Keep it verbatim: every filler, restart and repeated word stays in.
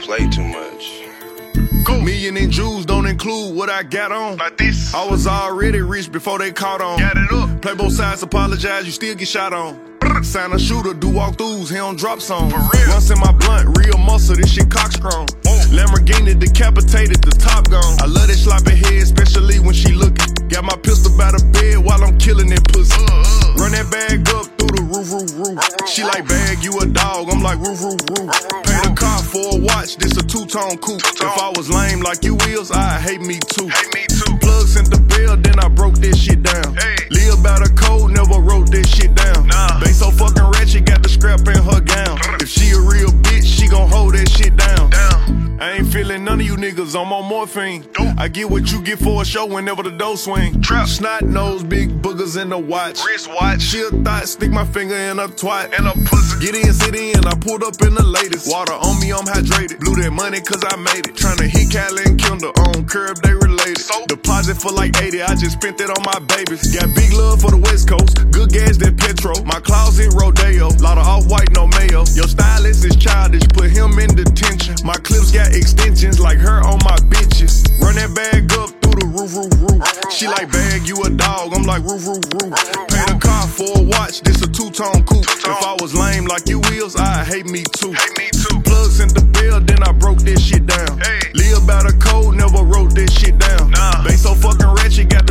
play too much. Go. Million in jewels don't include what I got on. Like this. I was already rich before they caught on. Got it up. Play both sides, apologize, you still get shot on. Sign a shooter, do walkthroughs, he don't drop songs. For real. Once in my blunt, real muscle, this shit cock strong. Oh. Lamborghini decapitated, the top gone. I love that sloppy head, especially when she looking. Got my pistol by the bed while I'm killing that pussy. Uh, uh. Run that bag up through the roof, roof, roof. Roof, She roof. like, bag, you a dog, I'm like, roof, roof, roof. Roof, Pay the roof. car for a watch, this a two-tone coupe. Two-tone. If I was lame like you is, I'd hate me too. Hey, me too. Plug sent the bell, then I broke this shit down. Hey. Live by the code, never wrote this shit down. Nah. They so fucking ratchet, got the scrap in her gown. If she a real bitch, she gon' hold that shit down. Down. I ain't feeling none of you niggas, I'm on morphine. Dope. I get what you get for a show whenever the dough swing. Trap. Snot nose, big boogers in the watch. Wristwatch. She a thought, stick my finger in a twat. And a pussy. Get in, sit in, I pulled up in the latest. Water on me, I'm hydrated. Blew that money cause I made it. Tryna hit Callie and Kendall on curb, they related. So? Deposit for like eighty, I just spent it on my babies. Got big love for the West Coast, good gas that Petro. My closet rodeo, lot of off-white, no mayo. Your stylist is childish, put him in detention. My clips got extensions like her on my bitches. Run that bag up through the roof, roof, roof. She like, bag, you a dog, I'm like, roof, roof, roof. Pay the car for a watch, this a two-tone coupe. If I was lame like you is, I'd hate me too. Hey, me too. Plug sent the bell, then I broke this shit down. Hey. Live by the code, never wrote this shit down. Nah. They so fucking ratchet, got the